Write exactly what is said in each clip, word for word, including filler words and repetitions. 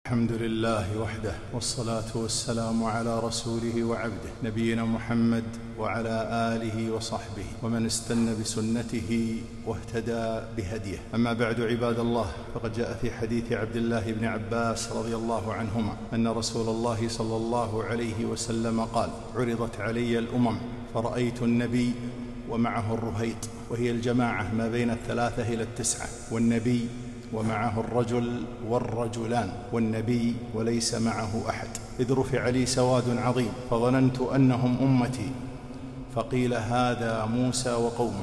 الحمد لله وحده، والصلاة والسلام على رسوله وعبده نبينا محمد وعلى آله وصحبه ومن استنى بسنته واهتدى بهديه. أما بعد، عباد الله، فقد جاء في حديث عبد الله بن عباس رضي الله عنهما أن رسول الله صلى الله عليه وسلم قال: عرضت علي الأمم فرأيت النبي ومعه الرهيط، وهي الجماعة ما بين الثلاثة إلى التسعة، والنبي ومعه الرجل والرجلان، والنبي وليس معه أحد، إذ رفع لي سواد عظيم فظننت أنهم أمتي، فقيل هذا موسى وقومه،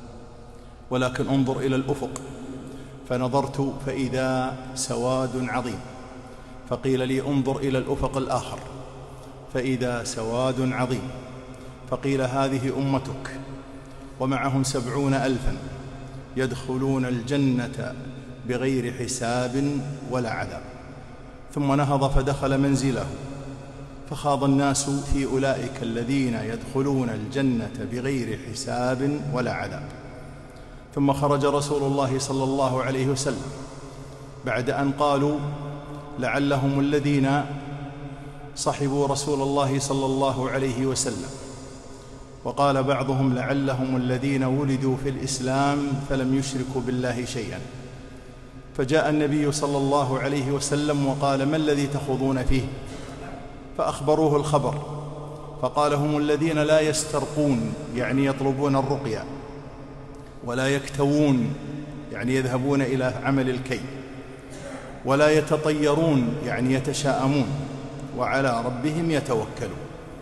ولكن انظر إلى الأفق، فنظرت فإذا سواد عظيم، فقيل لي انظر إلى الأفق الآخر فإذا سواد عظيم، فقيل هذه أمتك ومعهم سبعون ألفا يدخلون الجنة بغير حساب ولا عذاب. ثم نهض فدخل منزله، فخاض الناس في أولئك الذين يدخلون الجنة بغير حساب ولا عذاب. ثم خرج رسول الله صلى الله عليه وسلم بعد أن قالوا لعلهم الذين صحبوا رسول الله صلى الله عليه وسلم، وقال بعضهم لعلهم الذين ولدوا في الإسلام فلم يشركوا بالله شيئا. فجاء النبي صلى الله عليه وسلم وقال: ما الذي تخوضون فيه؟ فأخبروه الخبر، فقال: هم الذين لا يسترقون، يعني يطلبون الرقية، ولا يكتوون، يعني يذهبون إلى عمل الكي، ولا يتطيرون، يعني يتشاءمون، وعلى ربهم يتوكلون.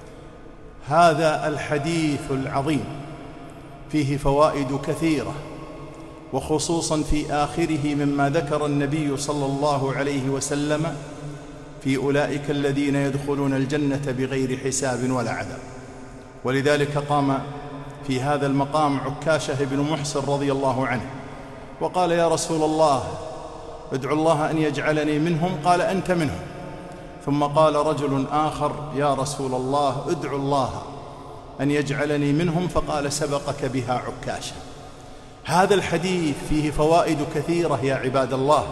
هذا الحديث العظيم فيه فوائد كثيرة، وخصوصا في آخره مما ذكر النبي صلى الله عليه وسلم في أولئك الذين يدخلون الجنة بغير حساب ولا عذاب. ولذلك قام في هذا المقام عكاشة بن محصن رضي الله عنه وقال: يا رسول الله، ادعو الله أن يجعلني منهم. قال: أنت منهم. ثم قال رجل آخر: يا رسول الله، ادعو الله أن يجعلني منهم. فقال: سبقك بها عكاشة. هذا الحديث فيه فوائد كثيرة يا عباد الله،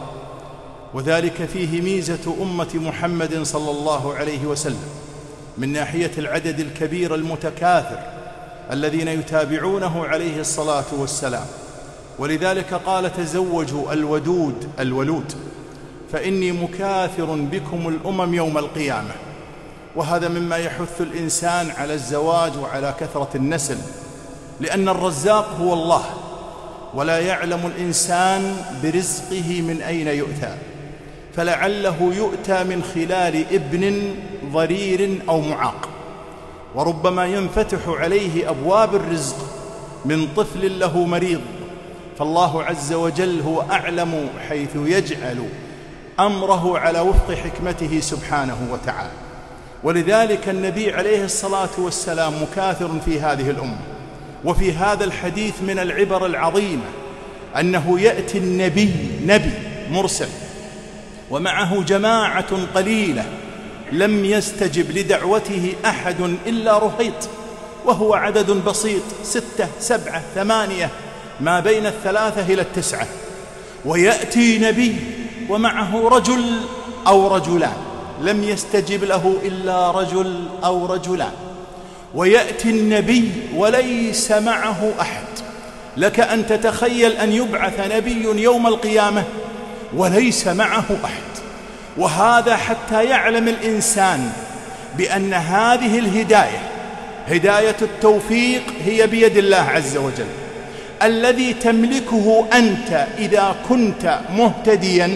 وذلك فيه ميزة أمة محمد صلى الله عليه وسلم من ناحية العدد الكبير المتكاثر الذين يتابعونه عليه الصلاة والسلام. ولذلك قال: تزوجوا الودود الولود فإني مكاثر بكم الأمم يوم القيامة. وهذا مما يحث الإنسان على الزواج وعلى كثرة النسل، لأن الرزاق هو الله، ولا يعلم الإنسان برزقه من أين يؤتى، فلعله يؤتى من خلال ابن ضرير أو معاق، وربما ينفتح عليه أبواب الرزق من طفل له مريض. فالله عز وجل هو أعلم حيث يجعل أمره على وفق حكمته سبحانه وتعالى. ولذلك النبي عليه الصلاة والسلام مكاثر في هذه الأمة. وفي هذا الحديث من العبر العظيمة أنه يأتي النبي نبي مرسل ومعه جماعة قليلة لم يستجب لدعوته أحد إلا رهيط، وهو عدد بسيط، ستة سبعة ثمانية ما بين الثلاثة إلى التسعة. ويأتي نبي ومعه رجل أو رجلان لم يستجب له إلا رجل أو رجلان. ويأتي النبي وليس معه أحد. لك أن تتخيل أن يبعث نبي يوم القيامة وليس معه أحد. وهذا حتى يعلم الإنسان بأن هذه الهداية، هداية التوفيق، هي بيد الله عز وجل. الذي تملكه أنت إذا كنت مهتديا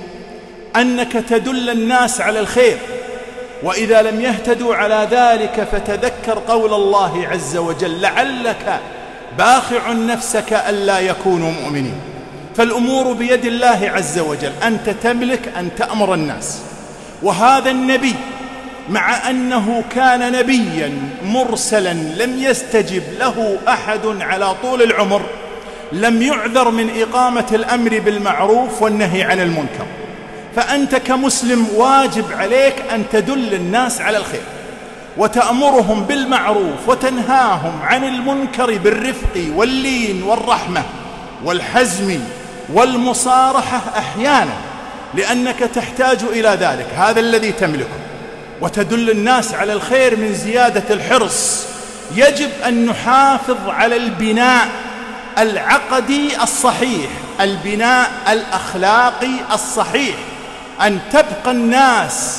أنك تدل الناس على الخير، وإذا لم يهتدوا على ذلك فتذكر قول الله عز وجل: لعلك باخع نفسك ألا يكونوا مؤمنين. فالأمور بيد الله عز وجل، أنت تملك أن تأمر الناس. وهذا النبي مع أنه كان نبيا مرسلا لم يستجب له أحد على طول العمر، لم يعذر من إقامة الأمر بالمعروف والنهي عن المنكر. فأنت كمسلم واجب عليك أن تدل الناس على الخير، وتأمرهم بالمعروف وتنهاهم عن المنكر بالرفق واللين والرحمة والحزم والمصارحة أحيانا، لأنك تحتاج إلى ذلك، هذا الذي تملكه، وتدل الناس على الخير من زيادة الحرص. يجب أن نحافظ على البناء العقدي الصحيح، البناء الأخلاقي الصحيح، أن تبقى الناس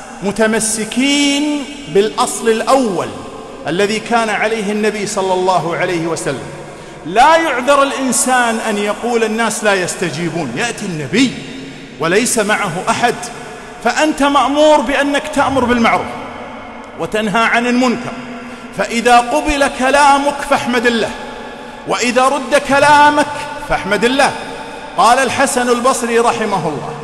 متمسكين بالأصل الأول الذي كان عليه النبي صلى الله عليه وسلم. لا يعذر الإنسان أن يقول الناس لا يستجيبون، يأتي النبي وليس معه أحد، فأنت مأمور بأنك تأمر بالمعروف وتنهى عن المنكر، فإذا قبل كلامك فاحمد الله، وإذا رد كلامك فاحمد الله. قال الحسن البصري رحمه الله: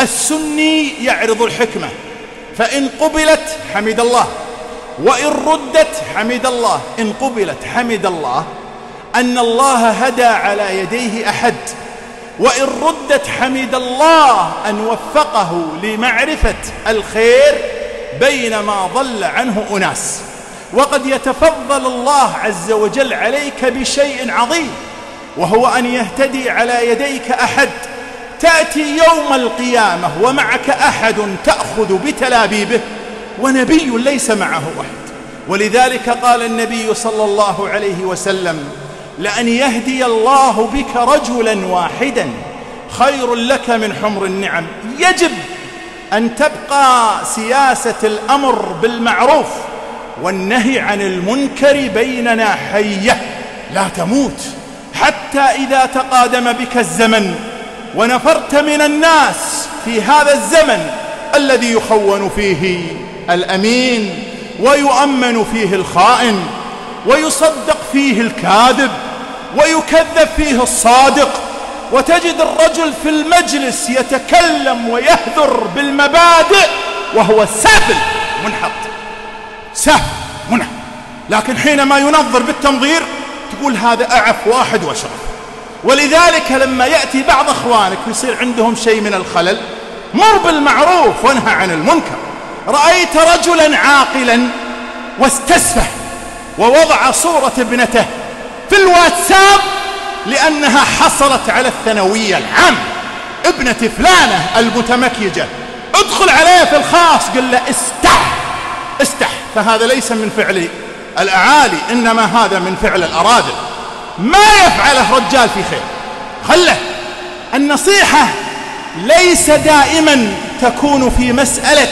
السني يعرض الحكمة، فإن قبلت حمد الله، وإن ردت حمد الله. إن قبلت حمد الله أن الله هدى على يديه أحد، وإن ردت حمد الله أن وفقه لمعرفة الخير بينما ضل عنه أناس. وقد يتفضل الله عز وجل عليك بشيء عظيم، وهو أن يهتدي على يديك أحد، تأتي يوم القيامة ومعك أحد تأخذ بتلابيبه، ونبي ليس معه أحد. ولذلك قال النبي صلى الله عليه وسلم: لأن يهدي الله بك رجلا واحدا خير لك من حمر النعم. يجب أن تبقى سياسة الأمر بالمعروف والنهي عن المنكر بيننا حية لا تموت، حتى إذا تقادم بك الزمن ونفرت من الناس في هذا الزمن الذي يخون فيه الأمين ويؤمن فيه الخائن ويصدق فيه الكاذب ويكذب فيه الصادق، وتجد الرجل في المجلس يتكلم ويهذر بالمبادئ وهو سافل منحط، سافل منحط، لكن حينما ينظر بالتنظير تقول هذا أعف واحد وأشرف. ولذلك لما يأتي بعض أخوانك يصير عندهم شيء من الخلل، مر بالمعروف وانهى عن المنكر. رأيت رجلا عاقلا واستسفه ووضع صورة ابنته في الواتساب لأنها حصلت على الثانوية العامة، ابنة فلانة المتمكيجة، ادخل عليه في الخاص قل له استح استح، فهذا ليس من فعل الأعالي، إنما هذا من فعل الأراذل. ما يفعله رجال في خير، خله. النصيحة ليس دائما تكون في مسألة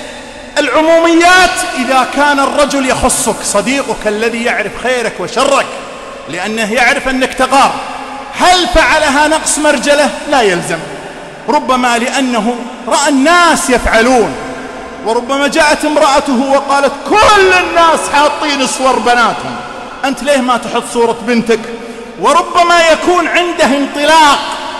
العموميات. إذا كان الرجل يخصك، صديقك الذي يعرف خيرك وشرك لأنه يعرف أنك تغار، هل فعلها نقص مرجلة؟ لا يلزم، ربما لأنه رأى الناس يفعلون، وربما جاءت امرأته وقالت كل الناس حاطين صور بناتهم، أنت ليه ما تحط صورة بنتك؟ وربما يكون عنده انطلاق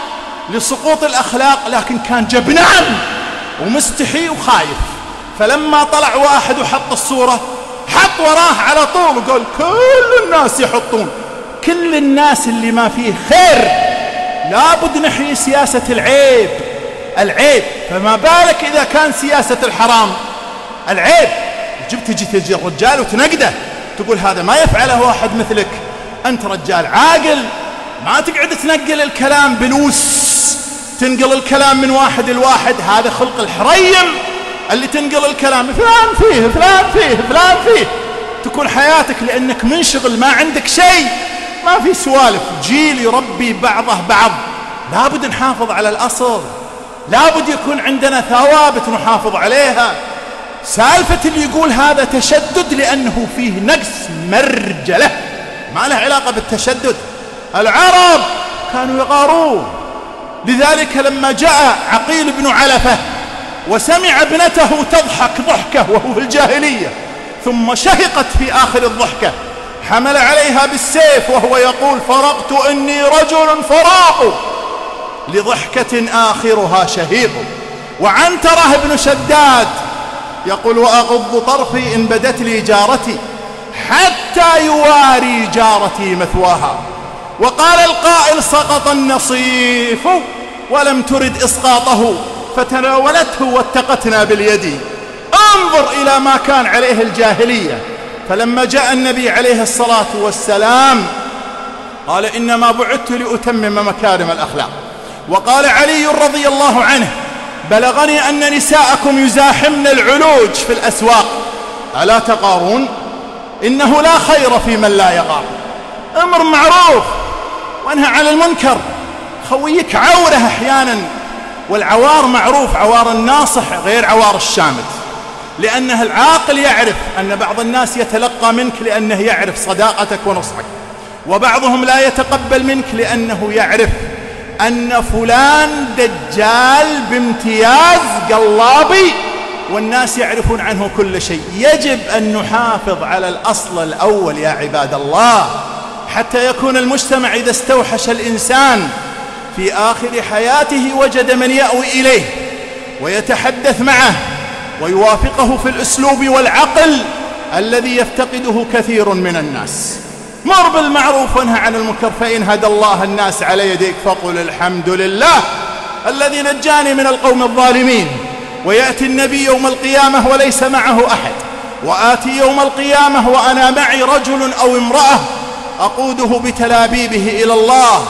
لسقوط الأخلاق، لكن كان جبنان ومستحي وخايف، فلما طلع واحد وحط الصورة حط وراه على طول وقال كل الناس يحطون. كل الناس اللي ما فيه خير لابد نحيي سياسة العيب العيب، فما بالك إذا كان سياسة الحرام العيب. جبت تجي تجي الرجال وتنقده تقول هذا ما يفعله واحد مثلك، أنت رجال عاقل، ما تقعد تنقل الكلام بلوس، تنقل الكلام من واحد لواحد، هذا خلق الحريم اللي تنقل الكلام فلان فيه فلان فيه فلان فيه، تكون حياتك لأنك منشغل ما عندك شيء، ما في سوالف. جيل يربي بعضه بعض، لابد نحافظ على الأصل، لابد يكون عندنا ثوابت نحافظ عليها. سالفة اللي يقول هذا تشدد لأنه فيه نقص مرجلة، ما له علاقة بالتشدد. العرب كانوا يغارون، لذلك لما جاء عقيل بن علفة وسمع ابنته تضحك ضحكة وهو في الجاهلية، ثم شهقت في آخر الضحكة، حمل عليها بالسيف وهو يقول فرقت إني رجل فراق لضحكة آخرها شهيق. وعنتره بن شداد يقول وأغض طرفي إن بدت لي جارتي حتى يواري جارتي مثواها. وقال القائل سقط النصيف ولم ترد إسقاطه فتناولته واتقتنا باليد. انظر إلى ما كان عليه الجاهلية. فلما جاء النبي عليه الصلاة والسلام قال إنما بعثت لأتمم مكارم الأخلاق. وقال علي رضي الله عنه بلغني أن نساءكم يزاحمن العلوج في الأسواق، ألا تغارون؟ إنه لا خير في من لا يغار. أمر معروف وانهى عن المنكر. خويك عوره أحيانا، والعوار معروف، عوار الناصح غير عوار الشامت، لأنه العاقل يعرف أن بعض الناس يتلقى منك لأنه يعرف صداقتك ونصحك، وبعضهم لا يتقبل منك لأنه يعرف أن فلان دجال بامتياز قلابي، والناس يعرفون عنه كل شيء. يجب أن نحافظ على الأصل الأول يا عباد الله، حتى يكون المجتمع إذا استوحش الإنسان في آخر حياته وجد من يأوي إليه ويتحدث معه ويوافقه في الأسلوب والعقل الذي يفتقده كثير من الناس. مر بالمعروف وانهى عن المنكر، فإن هدى الله الناس على يديك فقل الحمد لله الذي نجاني من القوم الظالمين. ويأتي النبي يوم القيامة وليس معه أحد، وآتي يوم القيامة وأنا معي رجل أو امرأة أقوده بتلابيبه إلى الله،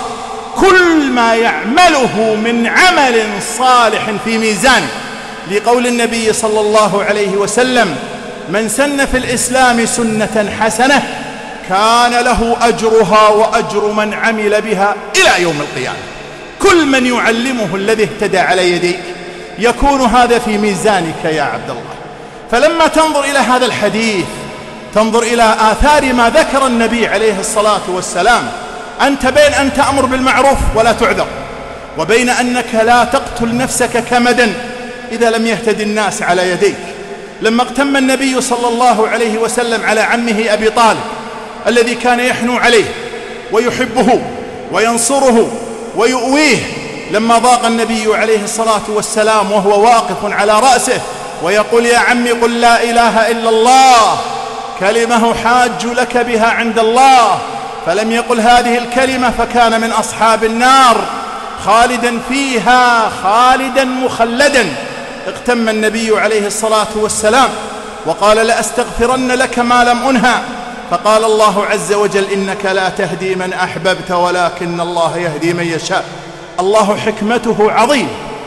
كل ما يعمله من عمل صالح في ميزانه، لقول النبي صلى الله عليه وسلم: من سن في الإسلام سنة حسنة كان له أجرها وأجر من عمل بها إلى يوم القيامة. كل من يعلمه الذي اهتدى على يديك يكون هذا في ميزانك يا عبد الله. فلما تنظر إلى هذا الحديث تنظر إلى آثار ما ذكر النبي عليه الصلاة والسلام. أنت بين أن تأمر بالمعروف ولا تعذر، وبين أنك لا تقتل نفسك كمدا إذا لم يهتدي الناس على يديك. لما اغتم النبي صلى الله عليه وسلم على عمه أبي طالب الذي كان يحنو عليه ويحبه وينصره ويؤويه، لما ضاق النبي عليه الصلاة والسلام وهو واقف على رأسه ويقول: يا عمي قل لا إله إلا الله كلمة حاج لك بها عند الله، فلم يقل هذه الكلمة فكان من أصحاب النار خالدا فيها خالدا مخلدا. اغتم النبي عليه الصلاة والسلام وقال: لأستغفرن لك ما لم أنهى. فقال الله عز وجل: إنك لا تهدي من أحببت ولكن الله يهدي من يشاء. الله حكمته عظيم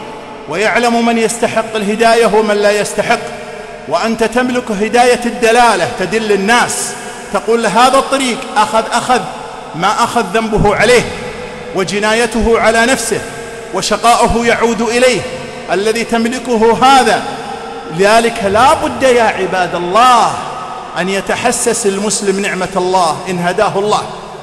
ويعلم من يستحق الهداية ومن لا يستحق، وأنت تملك هداية الدلالة تدل الناس، تقول هذا الطريق أخذ أخذ ما أخذ ذنبه عليه وجنايته على نفسه وشقاؤه يعود إليه الذي تملكه هذا. لذلك لا بد يا عباد الله أن يتحسس المسلم نعمة الله إن هداه الله،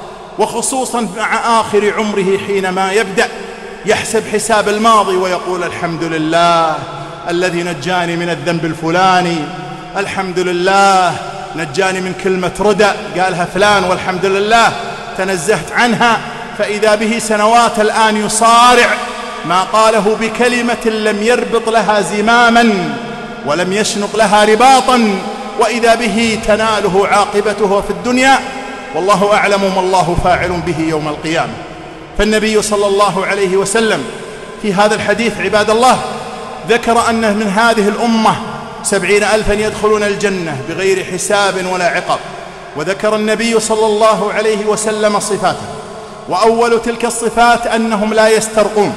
وخصوصا مع آخر عمره حينما يبدأ يحسب حساب الماضي ويقول: الحمد لله الذي نجاني من الذنب الفلاني، الحمد لله نجاني من كلمة ردى قالها فلان والحمد لله تنزهت عنها. فإذا به سنوات الآن يصارع ما قاله بكلمة لم يربط لها زماما ولم يشنق لها رباطا، وإذا به تناله عاقبته في الدنيا، والله أعلم ما الله فاعل به يوم القيامة. فالنبي صلى الله عليه وسلم في هذا الحديث عباد الله ذكر أن من هذه الأمة سبعين ألفا يدخلون الجنة بغير حساب ولا عقاب، وذكر النبي صلى الله عليه وسلم صفاته، وأول تلك الصفات أنهم لا يسترقون،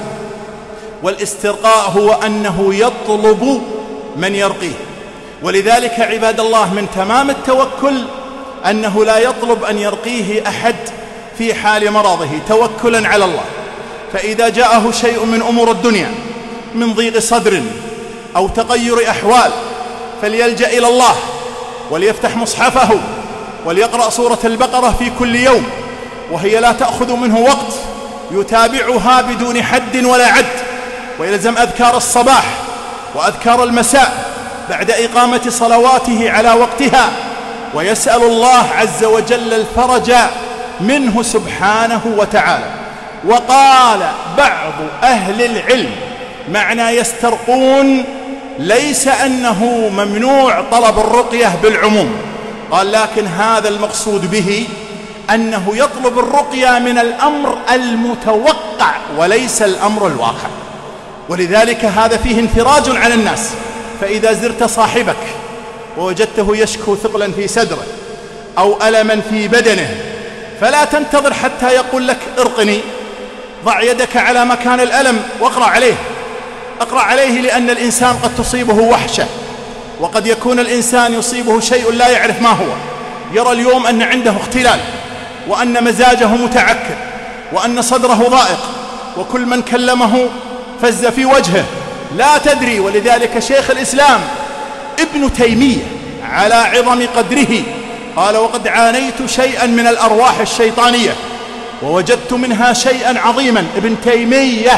والاسترقاء هو أنه يطلب من يرقيه. ولذلك عباد الله من تمام التوكل أنه لا يطلب أن يرقيه أحد في حال مرضه توكلا على الله. فإذا جاءه شيء من أمور الدنيا من ضيق صدر أو تغير أحوال فليلجأ إلى الله وليفتح مصحفه وليقرأ سورة البقرة في كل يوم، وهي لا تأخذ منه وقت، يتابعها بدون حد ولا عد، ويلزم أذكار الصباح وأذكار المساء بعد إقامة صلواته على وقتها، ويسأل الله عز وجل الفرج منه سبحانه وتعالى. وقال بعض أهل العلم معنى يسترقون ليس أنه ممنوع طلب الرقية بالعموم، قال لكن هذا المقصود به أنه يطلب الرقية من الأمر المتوقع وليس الأمر الواقع. ولذلك هذا فيه انفراج على الناس. فإذا زرت صاحبك ووجدته يشكو ثقلا في صدره أو ألما في بدنه فلا تنتظر حتى يقول لك ارقني، ضع يدك على مكان الألم واقرأ عليه، اقرأ عليه لأن الإنسان قد تصيبه وحشة، وقد يكون الإنسان يصيبه شيء لا يعرف ما هو، يرى اليوم أن عنده اختلال، وأن مزاجه متعكر، وأن صدره ضائق، وكل من كلمه فز في وجهه، لا تدري. ولذلك شيخ الإسلام ابن تيمية على عظم قدره قال: وقد عانيت شيئا من الأرواح الشيطانية ووجدت منها شيئا عظيما. ابن تيمية: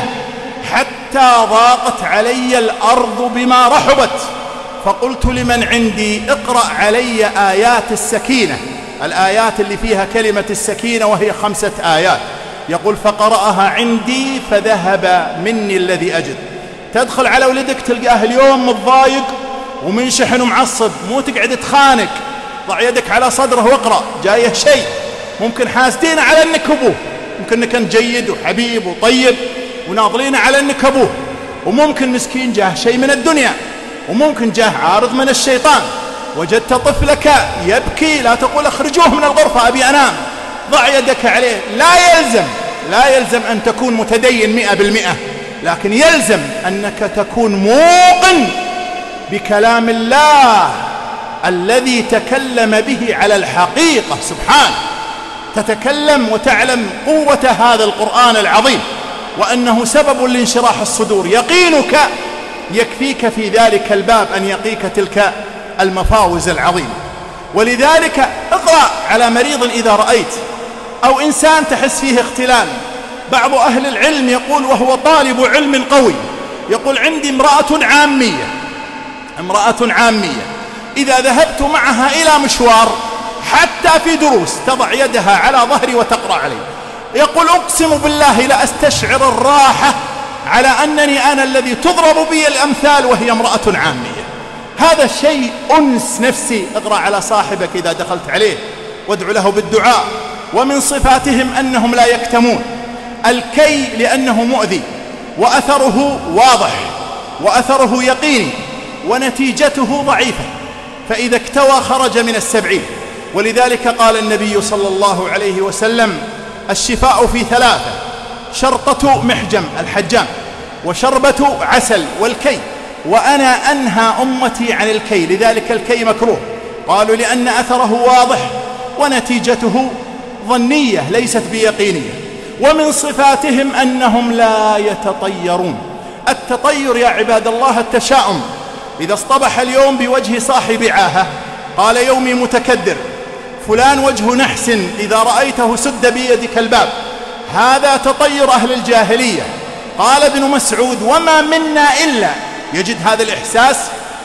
حتى ضاقت علي الأرض بما رحبت، فقلت لمن عندي: اقرأ علي آيات السكينة، الآيات اللي فيها كلمة السكينة وهي خمسة آيات. يقول: فقرأها عندي فذهب مني الذي أجد. تدخل على ولدك تلقاه اليوم متضايق ومنشحن ومعصب، مو تقعد تخانق، ضع يدك على صدره واقرأ. جايه شيء ممكن حاسدين على انك ابوه، ممكن انك انت جيد وحبيب وطيب وناظرين على انك ابوه، وممكن مسكين جاه شيء من الدنيا، وممكن جاه عارض من الشيطان. وجدت طفلك يبكي، لا تقول اخرجوه من الغرفة أبي أنام، ضع يدك عليه. لا يلزم لا يلزم أن تكون متدين مئة بالمئة، لكن يلزم أنك تكون موقن بكلام الله الذي تكلم به على الحقيقة سبحانه. تتكلم وتعلم قوة هذا القرآن العظيم، وأنه سبب لانشراح الصدور. يقينك يكفيك في ذلك الباب أن يقيك تلك المفاوز العظيمة. ولذلك اقرأ على مريض إذا رأيت، أو إنسان تحس فيه اختلال. بعض أهل العلم يقول وهو طالب علم قوي، يقول: عندي امرأة عامية امرأة عامية إذا ذهبت معها إلى مشوار حتى في دروس تضع يدها على ظهري وتقرأ علي. يقول: أقسم بالله لا أستشعر الراحة على أنني أنا الذي تضرب بي الأمثال وهي امرأة عامية. هذا شيء أنس نفسي. اقرأ على صاحبك إذا دخلت عليه وادعو له بالدعاء. ومن صفاتهم أنهم لا يكتمون الكي لأنه مؤذي، وأثره واضح، وأثره يقيني، ونتيجته ضعيفة، فإذا اكتوى خرج من السبعين. ولذلك قال النبي صلى الله عليه وسلم: الشفاء في ثلاثة: شرطة محجم الحجام، وشربة عسل، والكي. وأنا أنهى أمتي عن الكي، لذلك الكي مكروه. قالوا: لأن أثره واضح ونتيجته ظنية ليست بيقينية. ومن صفاتهم أنهم لا يتطيرون. التطير يا عباد الله التشاؤم. إذا اصطبح اليوم بوجه صاحب عاهة قال: يومي متكدر، فلان وجه نحس، إذا رأيته سد بيدك الباب. هذا تطير أهل الجاهلية. قال ابن مسعود: وما منا إلا يجد هذا الإحساس،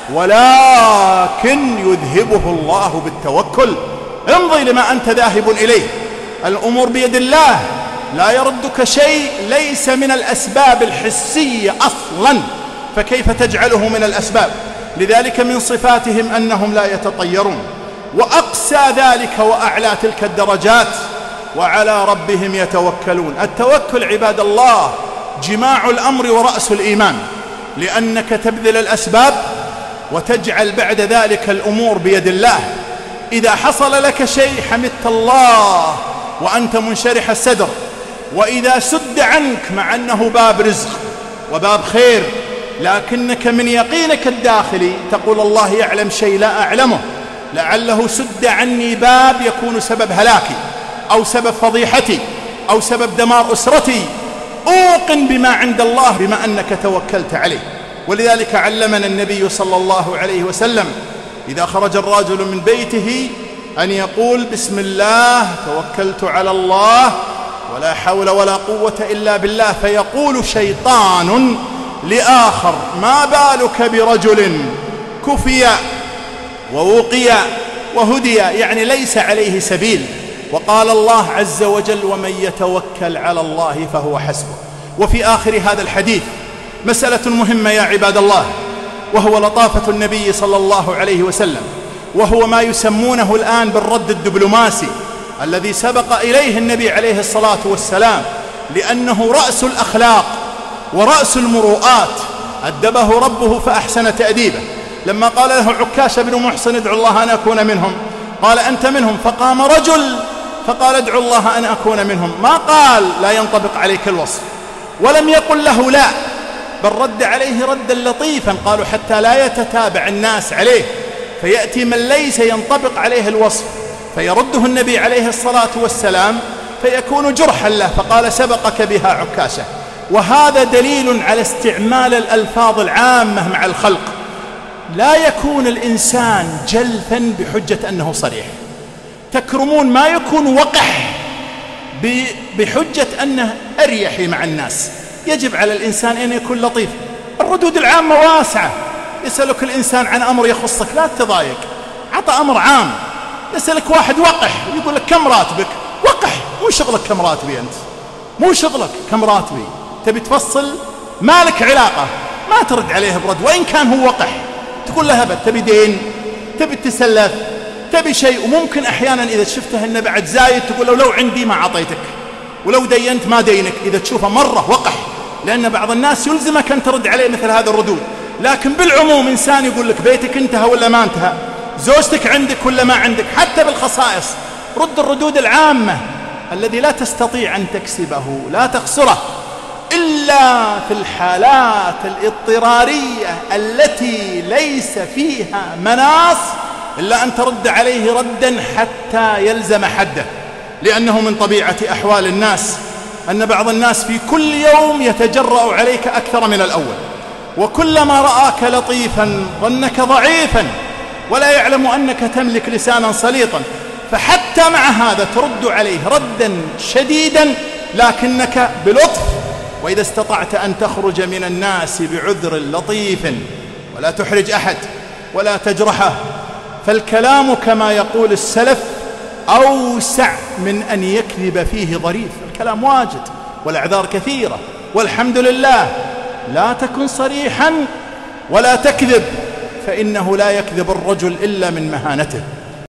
ولكن يذهبه الله بالتوكل. امضي لما أنت ذاهب إليه، الأمور بيد الله، لا يردك شيء ليس من الأسباب الحسية أصلا، فكيف تجعله من الأسباب؟ لذلك من صفاتهم أنهم لا يتطيرون. وأقسى ذلك وأعلى تلك الدرجات: وعلى ربهم يتوكلون. التوكل عباد الله جماع الأمر ورأس الإيمان، لأنك تبذل الأسباب وتجعل بعد ذلك الأمور بيد الله. إذا حصل لك شيء حمدت الله وأنت منشرح الصدر، وإذا سد عنك مع أنه باب رزق وباب خير، لكنك من يقينك الداخلي تقول: الله يعلم شيء لا أعلمه، لعله سد عني باب يكون سبب هلاكي أو سبب فضيحتي أو سبب دمار أسرتي. أوقن بما عند الله بما أنك توكلت عليه. ولذلك علمنا النبي صلى الله عليه وسلم إذا خرج الرجل من بيته أن يقول: بسم الله توكلت على الله ولا حول ولا قوة إلا بالله. فيقول شيطان لآخر: ما بالك برجل كفي ووقي وهدي، يعني ليس عليه سبيل. وقال الله عز وجل: ومن يتوكل على الله فهو حسبه. وفي آخر هذا الحديث مسألة مهمة يا عباد الله، وهو لطافة النبي صلى الله عليه وسلم، وهو ما يسمونه الآن بالرد الدبلوماسي الذي سبق إليه النبي عليه الصلاة والسلام، لأنه رأس الأخلاق ورأس المروءات. أدبه ربه فأحسن تأديبه. لما قال له عكاشة بن محصن: ادعو الله أن أكون منهم، قال: أنت منهم. فقام رجل فقال: ادعو الله أن أكون منهم. ما قال لا ينطبق عليك الوصف، ولم يقل له لا، بل رد عليه ردا لطيفا. قالوا حتى لا يتتابع الناس عليه فيأتي من ليس ينطبق عليه الوصف فيرده النبي عليه الصلاة والسلام فيكون جرحا له، فقال سبقك بها عكاشة. وهذا دليل على استعمال الألفاظ العامة مع الخلق. لا يكون الإنسان جلفا بحجة أنه صريح. تكرمون ما يكون وقح بحجة أنه أريحي مع الناس. يجب على الإنسان أن يكون لطيف. الردود العامة واسعة. يسألك الإنسان عن أمر يخصك لا تضايق، عطى أمر عام. يسألك واحد وقح ويقول لك كم راتبك؟ وقح، مو شغلك كم راتبي أنت، مو شغلك كم راتبي. تبي تفصل ما لك علاقة، ما ترد عليه برد وإن كان هو وقح. تقول له هبت، تبي دين، تبي تسلف، تبي شيء. وممكن أحيانا إذا شفته إنه بعد زايد تقول له لو عندي ما عطيتك، ولو دينت ما دينك. إذا تشوفه مرة وقح، لأن بعض الناس يلزمك أن ترد عليه مثل هذا الردود. لكن بالعموم إنسان يقول لك بيتك انتهى ولا ما انتهى، زوجتك عندك ولا ما عندك، حتى بالخصائص رد الردود العامة. الذي لا تستطيع أن تكسبه لا تخسره إلا في الحالات الاضطرارية التي ليس فيها مناص إلا أن ترد عليه ردا حتى يلزم حده. لأنه من طبيعة أحوال الناس أن بعض الناس في كل يوم يتجرأ عليك أكثر من الأول، وكلما رآك لطيفا ظنك ضعيفا ولا يعلم أنك تملك لسانا سليطا، فحتى مع هذا ترد عليه ردا شديدا لكنك بلطف. وإذا استطعت أن تخرج من الناس بعذر لطيف ولا تحرج أحد ولا تجرحه، فالكلام كما يقول السلف أوسع من أن يكذب فيه ظريف. الكلام واجد والأعذار كثيرة والحمد لله. لا تكن صريحا ولا تكذب، فإنه لا يكذب الرجل إلا من مهانته.